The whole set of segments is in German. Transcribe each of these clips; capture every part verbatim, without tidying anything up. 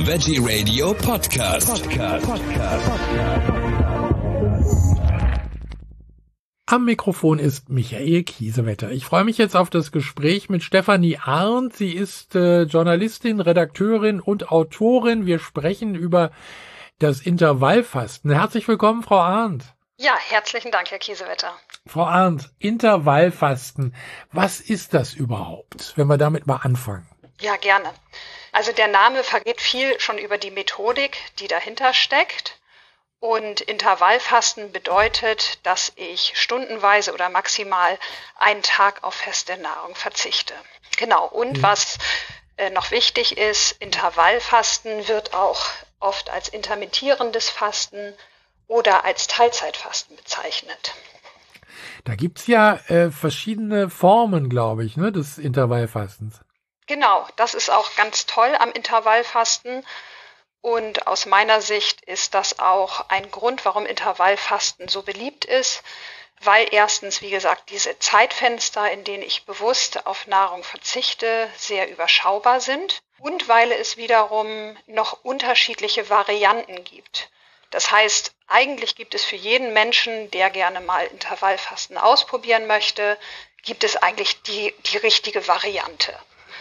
Veggie Radio Podcast. Podcast. Podcast. Am Mikrofon ist Michael Kiesewetter. Ich freue mich jetzt auf das Gespräch mit Stefanie Arndt. Sie ist äh, Journalistin, Redakteurin und Autorin. Wir sprechen über das Intervallfasten. Herzlich willkommen, Frau Arndt. Ja, herzlichen Dank, Herr Kiesewetter. Frau Arndt, Intervallfasten, was ist das überhaupt, wenn wir damit mal anfangen? Ja, gerne. Also der Name verrät viel schon über die Methodik, die dahinter steckt. Und Intervallfasten bedeutet, dass ich stundenweise oder maximal einen Tag auf feste Nahrung verzichte. Genau. Und mhm. was äh, noch wichtig ist, Intervallfasten wird auch oft als intermittierendes Fasten oder als Teilzeitfasten bezeichnet. Da gibt's ja äh, verschiedene Formen, glaube ich, ne, des Intervallfastens. Genau, das ist auch ganz toll am Intervallfasten. Und aus meiner Sicht ist das auch ein Grund, warum Intervallfasten so beliebt ist, weil erstens, wie gesagt, diese Zeitfenster, in denen ich bewusst auf Nahrung verzichte, sehr überschaubar sind und weil es wiederum noch unterschiedliche Varianten gibt. Das heißt, eigentlich gibt es für jeden Menschen, der gerne mal Intervallfasten ausprobieren möchte, gibt es eigentlich die, die richtige Variante.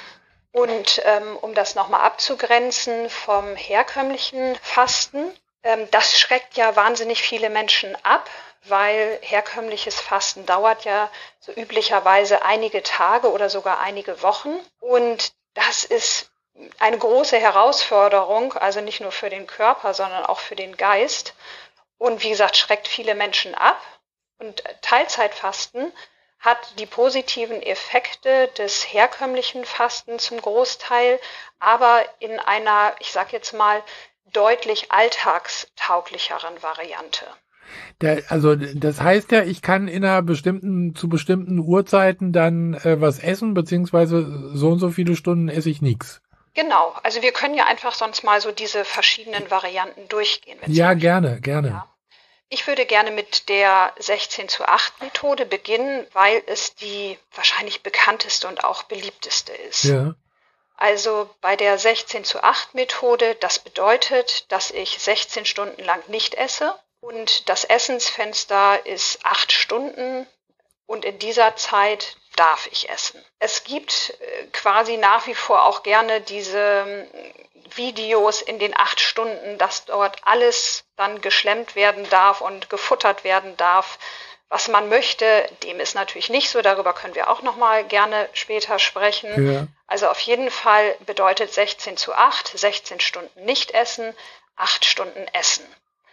Und ähm, um das nochmal abzugrenzen vom herkömmlichen Fasten, ähm, das schreckt ja wahnsinnig viele Menschen ab, weil herkömmliches Fasten dauert ja so üblicherweise einige Tage oder sogar einige Wochen. Und das ist eine große Herausforderung, also nicht nur für den Körper, sondern auch für den Geist. Und wie gesagt, schreckt viele Menschen ab. Und Teilzeitfasten hat die positiven Effekte des herkömmlichen Fastens zum Großteil, aber in einer, ich sag jetzt mal, deutlich alltagstauglicheren Variante. Der, also das heißt ja, ich kann in einer bestimmten, zu bestimmten Uhrzeiten dann äh, was essen, beziehungsweise so und so viele Stunden esse ich nichts. Genau, also wir können ja einfach sonst mal so diese verschiedenen Varianten durchgehen. Ja, gerne, gerne. Ja. Ich würde gerne mit der sechzehn zu acht Methode beginnen, weil es die wahrscheinlich bekannteste und auch beliebteste ist. Ja. Also bei der sechzehn zu acht Methode, das bedeutet, dass ich sechzehn Stunden lang nicht esse und das Essensfenster ist acht Stunden und in dieser Zeit darf ich essen. Es gibt quasi nach wie vor auch gerne diese Videos in den acht Stunden, dass dort alles dann geschlemmt werden darf und gefuttert werden darf, was man möchte. Dem ist natürlich nicht so, darüber können wir auch noch mal gerne später sprechen. Ja. Also auf jeden Fall bedeutet sechzehn zu acht, sechzehn Stunden nicht essen, acht Stunden essen.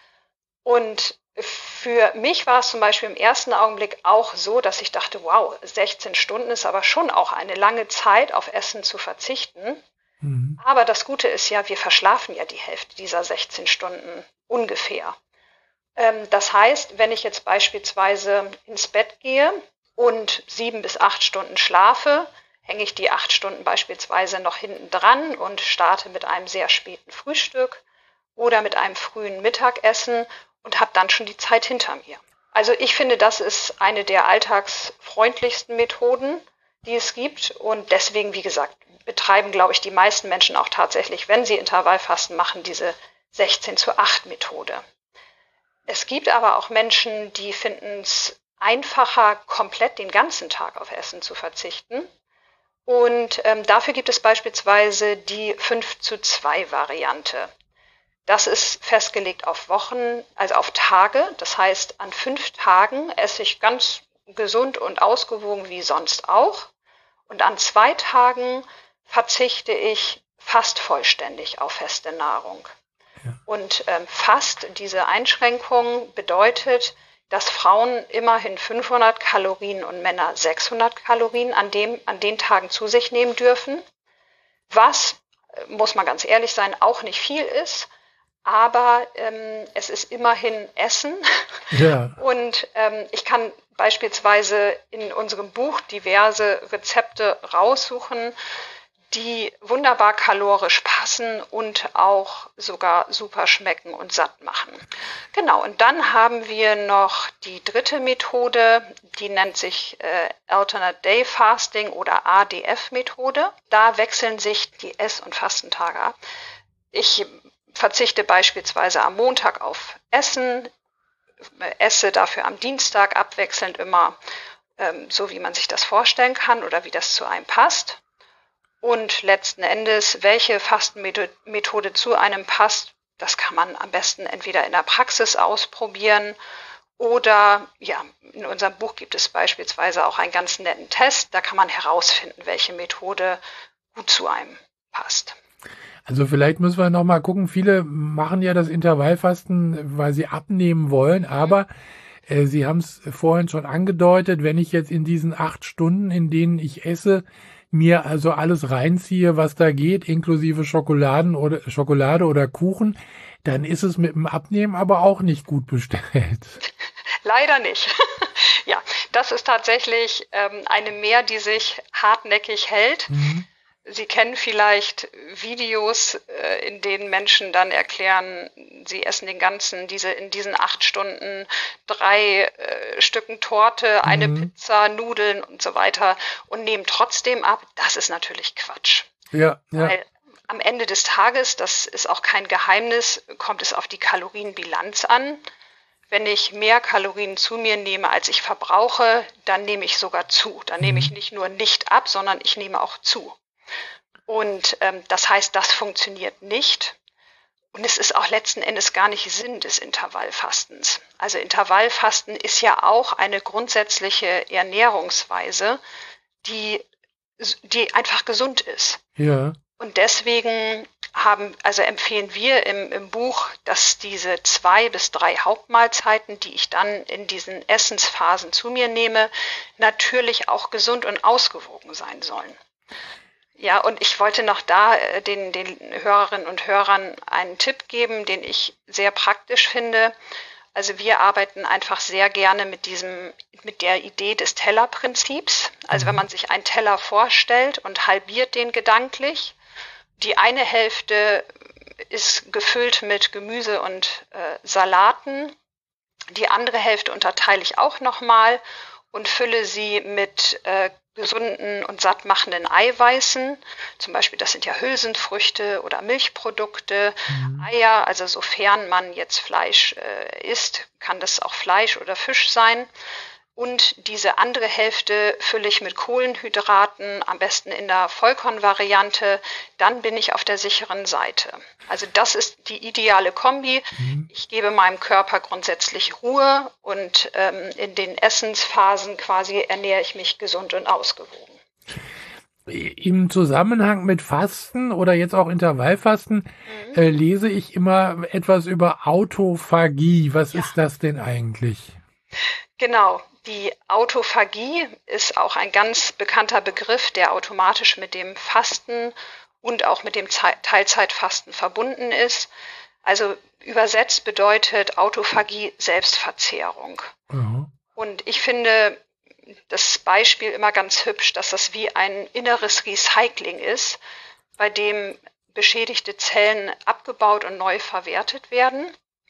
Und für mich war es zum Beispiel im ersten Augenblick auch so, dass ich dachte, wow, sechzehn Stunden ist aber schon auch eine lange Zeit, auf Essen zu verzichten. Mhm. Aber das Gute ist ja, wir verschlafen ja die Hälfte dieser sechzehn Stunden ungefähr. Ähm, das heißt, wenn ich jetzt beispielsweise ins Bett gehe und sieben bis acht Stunden schlafe, hänge ich die acht Stunden beispielsweise noch hinten dran und starte mit einem sehr späten Frühstück oder mit einem frühen Mittagessen und habe dann schon die Zeit hinter mir. Also ich finde, das ist eine der alltagsfreundlichsten Methoden, die es gibt. Und deswegen, wie gesagt, betreiben, glaube ich, die meisten Menschen auch tatsächlich, wenn sie Intervallfasten machen, diese sechzehn zu acht Methode. Es gibt aber auch Menschen, die finden es einfacher, komplett den ganzen Tag auf Essen zu verzichten. Und ähm, dafür gibt es beispielsweise die fünf zu zwei Variante. Das ist festgelegt auf Wochen, also auf Tage. Das heißt, an fünf Tagen esse ich ganz gesund und ausgewogen wie sonst auch. Und an zwei Tagen verzichte ich fast vollständig auf feste Nahrung. Ja. Und ähm, fast diese Einschränkung bedeutet, dass Frauen immerhin fünfhundert Kalorien und Männer sechshundert Kalorien an, dem, an den Tagen zu sich nehmen dürfen. Was, muss man ganz ehrlich sein, auch nicht viel ist. Aber ähm, es ist immerhin Essen. Ja. Und ähm, ich kann beispielsweise in unserem Buch diverse Rezepte raussuchen, die wunderbar kalorisch passen und auch sogar super schmecken und satt machen. Genau, und dann haben wir noch die dritte Methode, die nennt sich äh, Alternate Day Fasting oder A D F-Methode. Da wechseln sich die Ess- und Fastentage ab. ich verzichte beispielsweise am Montag auf Essen, esse dafür am Dienstag abwechselnd immer ähm, so, wie man sich das vorstellen kann oder wie das zu einem passt. Und letzten Endes, welche Fastenmethode zu einem passt, das kann man am besten entweder in der Praxis ausprobieren oder, ja, in unserem Buch gibt es beispielsweise auch einen ganz netten Test, da kann man herausfinden, welche Methode gut zu einem passt. Also vielleicht müssen wir noch mal gucken, viele machen ja das Intervallfasten, weil sie abnehmen wollen, aber äh, Sie haben es vorhin schon angedeutet, wenn ich jetzt in diesen acht Stunden, in denen ich esse, mir also alles reinziehe, was da geht, inklusive Schokoladen oder Schokolade oder Kuchen, dann ist es mit dem Abnehmen aber auch nicht gut bestellt. Leider nicht. Ja, das ist tatsächlich ähm, eine Mehr, die sich hartnäckig hält. Mhm. Sie kennen vielleicht Videos, äh, in denen Menschen dann erklären, sie essen den ganzen, diese in diesen acht Stunden drei äh, Stücken Torte, eine mhm. Pizza, Nudeln und so weiter und nehmen trotzdem ab. Das ist natürlich Quatsch. Ja, ja. Weil am Ende des Tages, das ist auch kein Geheimnis, kommt es auf die Kalorienbilanz an. Wenn ich mehr Kalorien zu mir nehme, als ich verbrauche, dann nehme ich sogar zu. Dann mhm. nehme ich nicht nur nicht ab, sondern ich nehme auch zu. Und ähm, das heißt, das funktioniert nicht. Und es ist auch letzten Endes gar nicht Sinn des Intervallfastens. Also Intervallfasten ist ja auch eine grundsätzliche Ernährungsweise, die, die einfach gesund ist. Ja. Und deswegen haben, also empfehlen wir im, im Buch, dass diese zwei bis drei Hauptmahlzeiten, die ich dann in diesen Essensphasen zu mir nehme, natürlich auch gesund und ausgewogen sein sollen. Ja, und ich wollte noch da äh, den, den Hörerinnen und Hörern einen Tipp geben, den ich sehr praktisch finde. Also wir arbeiten einfach sehr gerne mit diesem, mit der Idee des Tellerprinzips. Also wenn man sich einen Teller vorstellt und halbiert den gedanklich, die eine Hälfte ist gefüllt mit Gemüse und äh, Salaten, die andere Hälfte unterteile ich auch nochmal und fülle sie mit äh, gesunden und sattmachenden Eiweißen. Zum Beispiel, das sind ja Hülsenfrüchte oder Milchprodukte, mhm. Eier, also sofern man jetzt Fleisch äh, isst, kann das auch Fleisch oder Fisch sein. Und diese andere Hälfte fülle ich mit Kohlenhydraten, am besten in der Vollkornvariante. Dann bin ich auf der sicheren Seite. Also das ist die ideale Kombi. Mhm. Ich gebe meinem Körper grundsätzlich Ruhe und ähm, in den Essensphasen quasi ernähre ich mich gesund und ausgewogen. Im Zusammenhang mit Fasten oder jetzt auch Intervallfasten mhm. äh, lese ich immer etwas über Autophagie. Was ja. ist das denn eigentlich? Genau. Die Autophagie ist auch ein ganz bekannter Begriff, der automatisch mit dem Fasten und auch mit dem Teilzeitfasten verbunden ist. Also übersetzt bedeutet Autophagie Selbstverzehrung. Mhm. Und ich finde das Beispiel immer ganz hübsch, dass das wie ein inneres Recycling ist, bei dem beschädigte Zellen abgebaut und neu verwertet werden.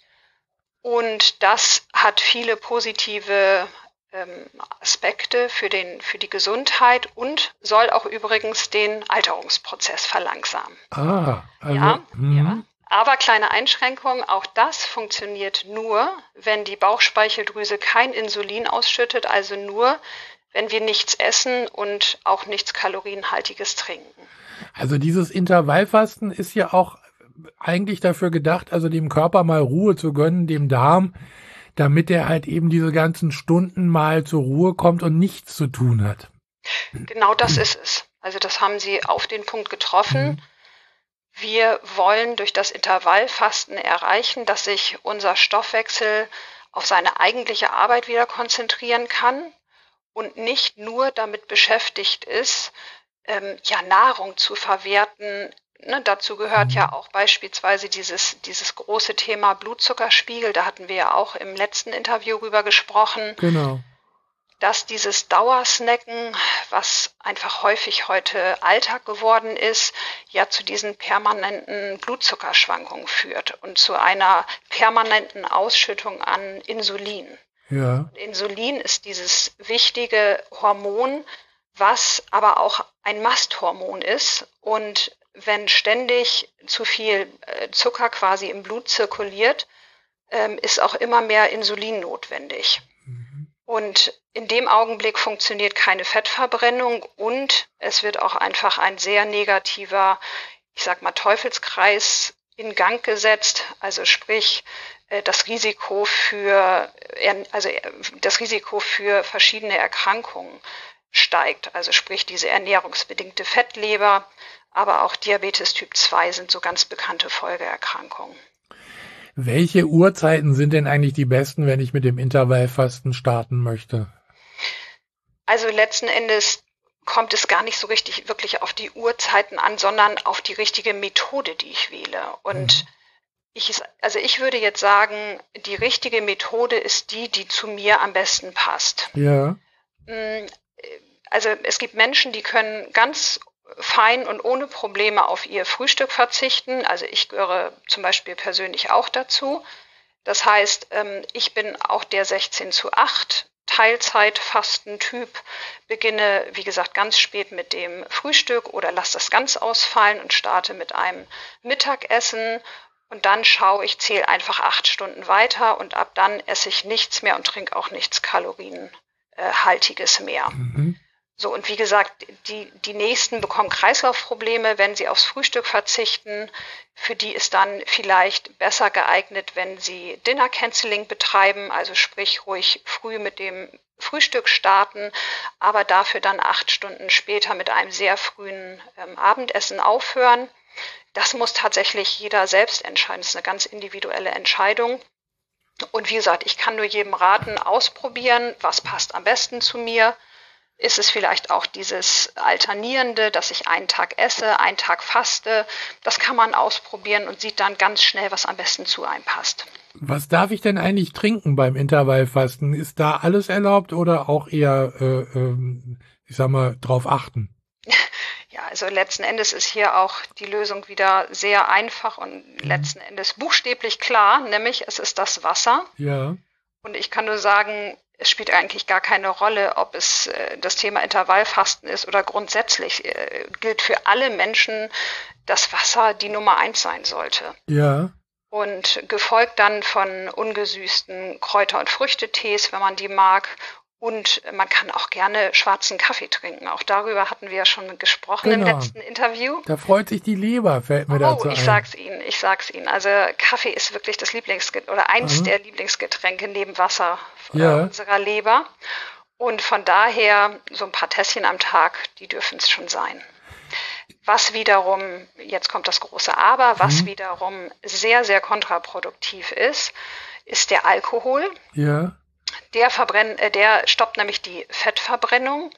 Und das hat viele positive ähm, Aspekte für den, für die Gesundheit und soll auch übrigens den Alterungsprozess verlangsamen. Ah, also, ja, mhm. ja. Aber kleine Einschränkung, auch das funktioniert nur, wenn die Bauchspeicheldrüse kein Insulin ausschüttet, also nur, wenn wir nichts essen und auch nichts Kalorienhaltiges trinken. Also dieses Intervallfasten ist ja auch eigentlich dafür gedacht, also dem Körper mal Ruhe zu gönnen, dem Darm, damit er halt eben diese ganzen Stunden mal zur Ruhe kommt und nichts zu tun hat. Genau das ist es. Also das haben Sie auf den Punkt getroffen. Mhm. Wir wollen durch das Intervallfasten erreichen, dass sich unser Stoffwechsel auf seine eigentliche Arbeit wieder konzentrieren kann und nicht nur damit beschäftigt ist, ähm, ja, Nahrung zu verwerten. Ne, dazu gehört ja auch beispielsweise dieses, dieses große Thema Blutzuckerspiegel, da hatten wir ja auch im letzten Interview drüber gesprochen. Genau. Dass dieses Dauersnacken, was einfach häufig heute Alltag geworden ist, ja zu diesen permanenten Blutzuckerschwankungen führt und zu einer permanenten Ausschüttung an Insulin. Ja. Insulin ist dieses wichtige Hormon, was aber auch ein Masthormon ist und wenn ständig zu viel äh, Zucker quasi im Blut zirkuliert, ähm, ist auch immer mehr Insulin notwendig. Mhm. Und in dem Augenblick funktioniert keine Fettverbrennung und es wird auch einfach ein sehr negativer, ich sag mal, Teufelskreis in Gang gesetzt. Also sprich, äh, das Risiko für, also das Risiko für verschiedene Erkrankungen steigt. Also sprich diese ernährungsbedingte Fettleber, aber auch Diabetes Typ zwei sind so ganz bekannte Folgeerkrankungen. Welche Uhrzeiten sind denn eigentlich die besten, wenn ich mit dem Intervallfasten starten möchte? Also letzten Endes kommt es gar nicht so richtig wirklich auf die Uhrzeiten an, sondern auf die richtige Methode, die ich wähle. Und mhm. ich, also ich würde jetzt sagen, die richtige Methode ist die, die zu mir am besten passt. Ja. Also es gibt Menschen, die können ganz fein und ohne Probleme auf ihr Frühstück verzichten. Also ich gehöre zum Beispiel persönlich auch dazu. Das heißt, ich bin auch der sechzehn zu acht Teilzeitfastentyp, beginne, wie gesagt, ganz spät mit dem Frühstück oder lasse das ganz ausfallen und starte mit einem Mittagessen. Und dann schaue ich, zähle einfach acht Stunden weiter und ab dann esse ich nichts mehr und trinke auch nichts Kalorienhaltiges mehr. Mhm. So, und wie gesagt, die, die nächsten bekommen Kreislaufprobleme, wenn sie aufs Frühstück verzichten. Für die ist dann vielleicht besser geeignet, wenn sie Dinner Canceling betreiben, also sprich ruhig früh mit dem Frühstück starten, aber dafür dann acht Stunden später mit einem sehr frühen ähm, Abendessen aufhören. Das muss tatsächlich jeder selbst entscheiden. Das ist eine ganz individuelle Entscheidung. Und wie gesagt, ich kann nur jedem raten, ausprobieren, was passt am besten zu mir. Ist es vielleicht auch dieses Alternierende, dass ich einen Tag esse, einen Tag faste. Das kann man ausprobieren und sieht dann ganz schnell, was am besten zu einem passt. Was darf ich denn eigentlich trinken beim Intervallfasten? Ist da alles erlaubt oder auch eher, äh, äh, ich sag mal, drauf achten? Ja, also letzten Endes ist hier auch die Lösung wieder sehr einfach und letzten Endes buchstäblich klar, nämlich es ist das Wasser. Ja. Und ich kann nur sagen, es spielt eigentlich gar keine Rolle, ob es äh, das Thema Intervallfasten ist oder grundsätzlich äh, gilt für alle Menschen, dass Wasser die Nummer eins sein sollte. Ja. Und gefolgt dann von ungesüßten Kräuter- und Früchtetees, wenn man die mag. Und man kann auch gerne schwarzen Kaffee trinken. Auch darüber hatten wir ja schon gesprochen genau. im letzten Interview. Da freut sich die Leber, fällt mir oh, dazu ein. ich sag's Ihnen, ich sag's Ihnen. Also Kaffee ist wirklich das Lieblingsgetränk oder eins mhm. der Lieblingsgetränke neben Wasser ja. unserer Leber. Und von daher so ein paar Tässchen am Tag, die dürfen es schon sein. Was wiederum, jetzt kommt das große Aber, was mhm. wiederum sehr, sehr kontraproduktiv ist, ist der Alkohol. Ja. Der, verbrenn, äh, der stoppt nämlich die Fettverbrennung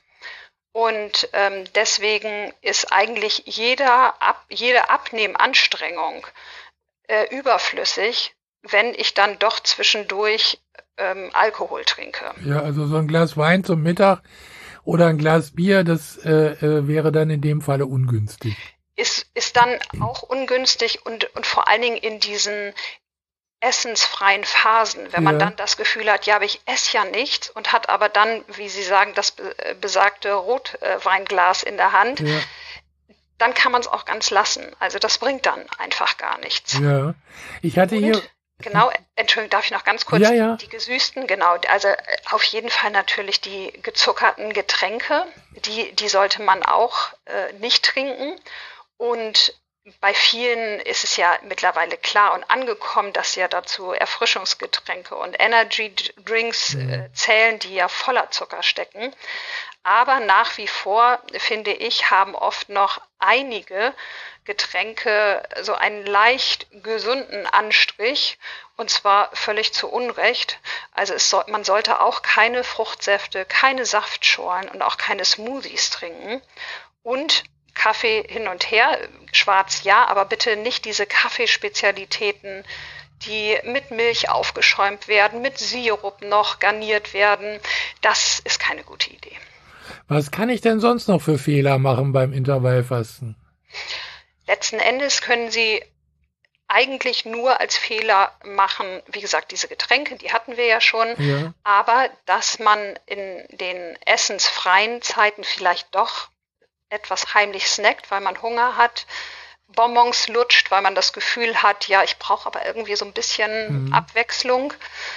und ähm, deswegen ist eigentlich jeder Ab, jede Abnehmanstrengung äh, überflüssig, wenn ich dann doch zwischendurch ähm, Alkohol trinke. Ja, also so ein Glas Wein zum Mittag oder ein Glas Bier, das äh, äh, wäre dann in dem Falle ungünstig. Ist, ist dann auch ungünstig und, und vor allen Dingen in diesen essensfreien Phasen, wenn man ja. dann das Gefühl hat, ja, aber ich esse ja nichts und hat aber dann, wie Sie sagen, das besagte Rotweinglas in der Hand, ja. dann kann man es auch ganz lassen. Also das bringt dann einfach gar nichts. Ja, ich hatte und, hier... Genau, Entschuldigung, darf ich noch ganz kurz, ja, ja. die gesüßten, genau, also auf jeden Fall natürlich die gezuckerten Getränke, die, die sollte man auch äh, nicht trinken und bei vielen ist es ja mittlerweile klar und angekommen, dass ja dazu Erfrischungsgetränke und Energy Drinks äh, zählen, die ja voller Zucker stecken. Aber nach wie vor, finde ich, haben oft noch einige Getränke so einen leicht gesunden Anstrich und zwar völlig zu Unrecht. Also es soll, man sollte auch keine Fruchtsäfte, keine Saftschorlen und auch keine Smoothies trinken und Kaffee hin und her, schwarz ja, aber bitte nicht diese Kaffeespezialitäten, die mit Milch aufgeschäumt werden, mit Sirup noch garniert werden. Das ist keine gute Idee. Was kann ich denn sonst noch für Fehler machen beim Intervallfasten? Letzten Endes können Sie eigentlich nur als Fehler machen, wie gesagt, diese Getränke, die hatten wir ja schon, ja. aber dass man in den essensfreien Zeiten vielleicht doch etwas heimlich snackt, weil man Hunger hat, Bonbons lutscht, weil man das Gefühl hat, ja, ich brauche aber irgendwie so ein bisschen mhm. Abwechslung.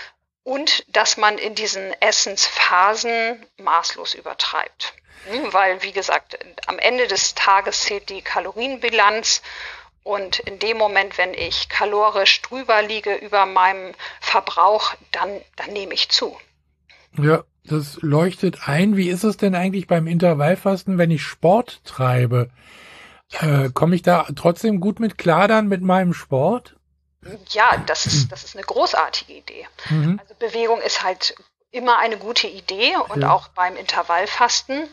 Und dass man in diesen Essensphasen maßlos übertreibt. Weil, wie gesagt, am Ende des Tages zählt die Kalorienbilanz. Und in dem Moment, wenn ich kalorisch drüber liege über meinem Verbrauch, dann, dann nehme ich zu. Ja, das leuchtet ein. Wie ist es denn eigentlich beim Intervallfasten, wenn ich Sport treibe? Äh, komme ich da trotzdem gut mit klar dann mit meinem Sport? Ja, das ist, das ist eine großartige Idee. Mhm. Also Bewegung ist halt immer eine gute Idee und ja. auch beim Intervallfasten.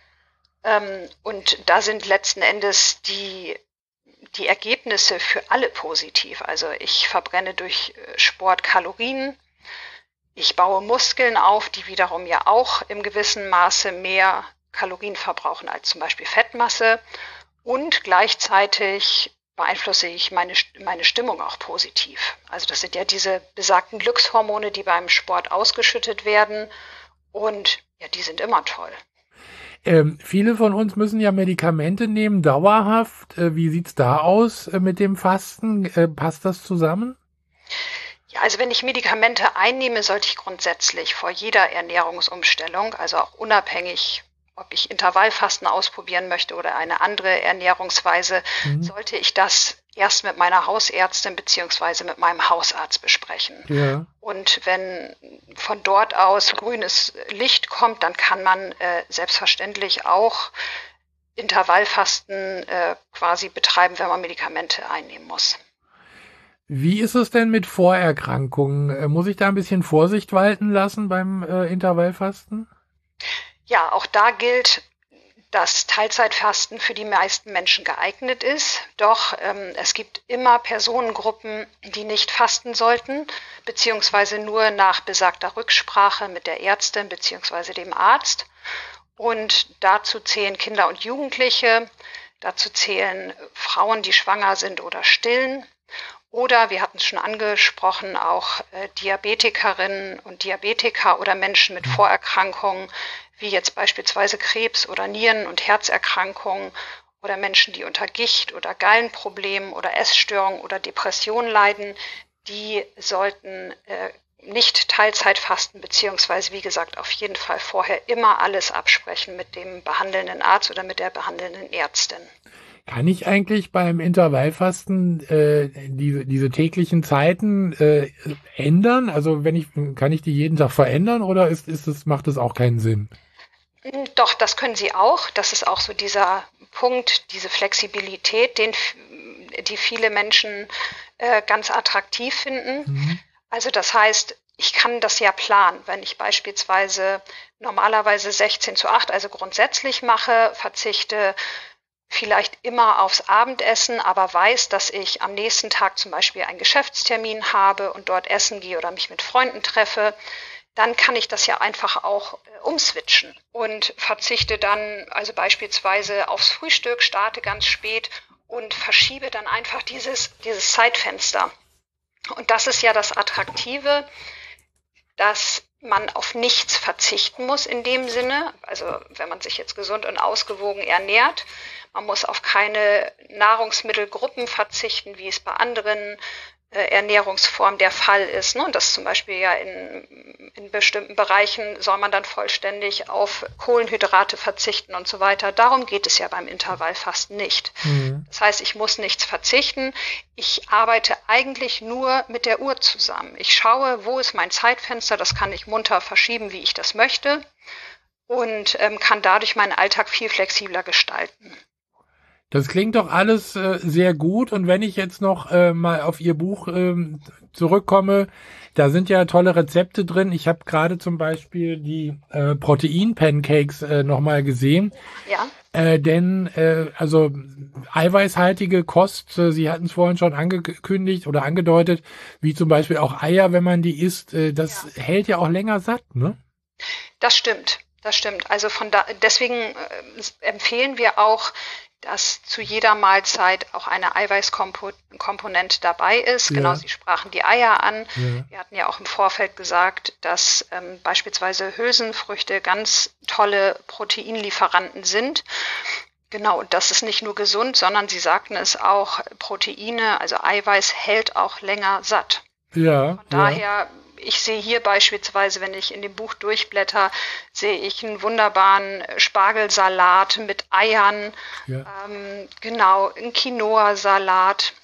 Ähm, und da sind letzten Endes die die Ergebnisse für alle positiv. Also ich verbrenne durch Sport Kalorien, ich baue Muskeln auf, die wiederum ja auch im gewissen Maße mehr Kalorien verbrauchen als zum Beispiel Fettmasse, und gleichzeitig beeinflusse ich meine, meine Stimmung auch positiv. Also das sind ja diese besagten Glückshormone, die beim Sport ausgeschüttet werden, und ja, die sind immer toll. Ähm, viele von uns müssen ja Medikamente nehmen, dauerhaft. Äh, wie sieht's da aus äh, mit dem Fasten? Äh, passt das zusammen? Ja, also wenn ich Medikamente einnehme, sollte ich grundsätzlich vor jeder Ernährungsumstellung, also auch unabhängig, ob ich Intervallfasten ausprobieren möchte oder eine andere Ernährungsweise, mhm. sollte ich das erst mit meiner Hausärztin beziehungsweise mit meinem Hausarzt besprechen. Ja. Und wenn von dort aus grünes Licht kommt, dann kann man äh, selbstverständlich auch Intervallfasten äh, quasi betreiben, wenn man Medikamente einnehmen muss. Wie ist es denn mit Vorerkrankungen? Muss ich da ein bisschen Vorsicht walten lassen beim äh, Intervallfasten? Ja, auch da gilt, dass Teilzeitfasten für die meisten Menschen geeignet ist. Doch ähm, es gibt immer Personengruppen, die nicht fasten sollten, beziehungsweise nur nach besagter Rücksprache mit der Ärztin beziehungsweise dem Arzt. Und dazu zählen Kinder und Jugendliche, dazu zählen Frauen, die schwanger sind oder stillen. Oder, wir hatten es schon angesprochen, auch äh, Diabetikerinnen und Diabetiker oder Menschen mit Vorerkrankungen, wie jetzt beispielsweise Krebs oder Nieren- und Herzerkrankungen, oder Menschen, die unter Gicht oder Gallenproblemen oder Essstörungen oder Depressionen leiden, die sollten äh, nicht Teilzeit fasten, beziehungsweise, wie gesagt, auf jeden Fall vorher immer alles absprechen mit dem behandelnden Arzt oder mit der behandelnden Ärztin. Kann ich eigentlich beim Intervallfasten äh, diese, diese täglichen Zeiten äh, ändern? Also wenn ich, kann ich die jeden Tag verändern, oder ist, ist es, macht es auch keinen Sinn? Doch, das können Sie auch. Das ist auch so dieser Punkt, diese Flexibilität, den die viele Menschen äh, ganz attraktiv finden. Mhm. Also das heißt, ich kann das ja planen. Wenn ich beispielsweise normalerweise sechzehn zu acht, also grundsätzlich mache, verzichte vielleicht immer aufs Abendessen, aber weiß, dass ich am nächsten Tag zum Beispiel einen Geschäftstermin habe und dort essen gehe oder mich mit Freunden treffe, dann kann ich das ja einfach auch äh, umswitchen und verzichte dann also beispielsweise aufs Frühstück, starte ganz spät und verschiebe dann einfach dieses, dieses Zeitfenster. Und das ist ja das Attraktive, dass man auf nichts verzichten muss in dem Sinne, also wenn man sich jetzt gesund und ausgewogen ernährt. Man muss auf keine Nahrungsmittelgruppen verzichten, wie es bei anderen äh, Ernährungsformen der Fall ist. Ne? Und das zum Beispiel ja in, in bestimmten Bereichen soll man dann vollständig auf Kohlenhydrate verzichten und so weiter. Darum geht es ja beim Intervallfasten nicht. Mhm. Das heißt, ich muss nichts verzichten. Ich arbeite eigentlich nur mit der Uhr zusammen. Ich schaue, wo ist mein Zeitfenster, das kann ich munter verschieben, wie ich das möchte, und ähm, kann dadurch meinen Alltag viel flexibler gestalten. Das klingt doch alles äh, sehr gut. Und wenn ich jetzt noch äh, mal auf Ihr Buch ähm, zurückkomme, da sind ja tolle Rezepte drin. Ich habe gerade zum Beispiel die äh, Protein-Pancakes äh, nochmal gesehen. Ja. Äh, denn äh, also eiweißhaltige Kost, äh, Sie hatten es vorhin schon angekündigt oder angedeutet, wie zum Beispiel auch Eier, wenn man die isst, äh, das ja. hält ja auch länger satt, ne? Das stimmt, das stimmt. Also von da deswegen äh, empfehlen wir auch, dass zu jeder Mahlzeit auch eine Eiweißkomponente dabei ist. Ja. Genau, Sie sprachen die Eier an. Ja. Wir hatten ja auch im Vorfeld gesagt, dass ähm, beispielsweise Hülsenfrüchte ganz tolle Proteinlieferanten sind. Genau, und das ist nicht nur gesund, sondern Sie sagten es auch, Proteine, also Eiweiß hält auch länger satt. Ja. Von daher, ich sehe hier beispielsweise, wenn ich in dem Buch durchblätter, sehe ich einen wunderbaren Spargelsalat mit Eiern, Ja. ähm, genau, einen Quinoa-Salat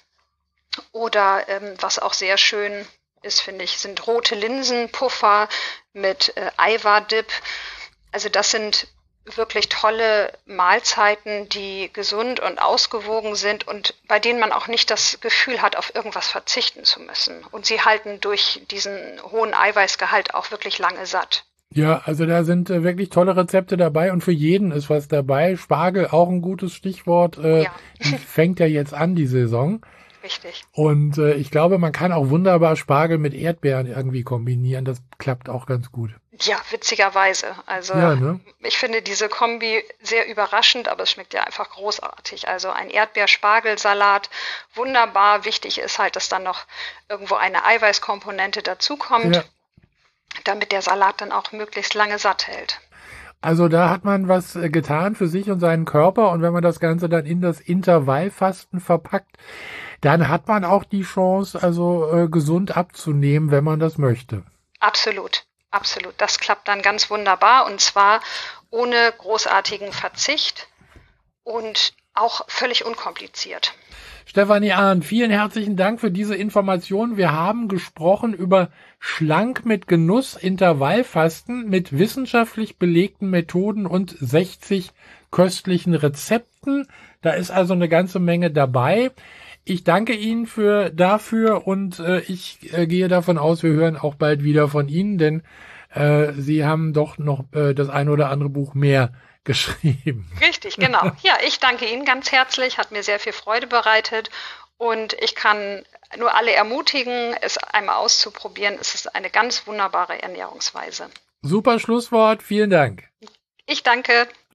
oder ähm, was auch sehr schön ist, finde ich, sind rote Linsenpuffer mit äh, Aiwa-Dip. Also das sind wirklich tolle Mahlzeiten, die gesund und ausgewogen sind und bei denen man auch nicht das Gefühl hat, auf irgendwas verzichten zu müssen. Und sie halten durch diesen hohen Eiweißgehalt auch wirklich lange satt. Ja, also da sind äh, wirklich tolle Rezepte dabei und für jeden ist was dabei. Spargel auch ein gutes Stichwort. Äh, Ja. Die fängt ja jetzt an, die Saison. Richtig. Und äh, ich glaube, man kann auch wunderbar Spargel mit Erdbeeren irgendwie kombinieren. Das klappt auch ganz gut. Ja, witzigerweise. Also Ja, ne? ich finde diese Kombi sehr überraschend, aber es schmeckt ja einfach großartig. Also ein Erdbeer-Spargelsalat, wunderbar. Wichtig ist halt, dass dann noch irgendwo eine Eiweißkomponente dazukommt, Ja. damit der Salat dann auch möglichst lange satt hält. Also da hat man was äh, getan für sich und seinen Körper. Und wenn man das Ganze dann in das Intervallfasten verpackt, dann hat man auch die Chance, also äh, gesund abzunehmen, wenn man das möchte. Absolut, absolut. Das klappt dann ganz wunderbar und zwar ohne großartigen Verzicht und auch völlig unkompliziert. Stefanie Arndt, vielen herzlichen Dank für diese Information. Wir haben gesprochen über schlank mit Genuss Intervallfasten mit wissenschaftlich belegten Methoden und sechzig köstlichen Rezepten. Da ist also eine ganze Menge dabei. Ich danke Ihnen für dafür und äh, ich äh, gehe davon aus, wir hören auch bald wieder von Ihnen, denn äh, Sie haben doch noch äh, das ein oder andere Buch mehr geschrieben. Richtig, genau. Ja, ich danke Ihnen ganz herzlich, hat mir sehr viel Freude bereitet und ich kann nur alle ermutigen, es einmal auszuprobieren. Es ist eine ganz wunderbare Ernährungsweise. Super Schlusswort, vielen Dank. Ich danke.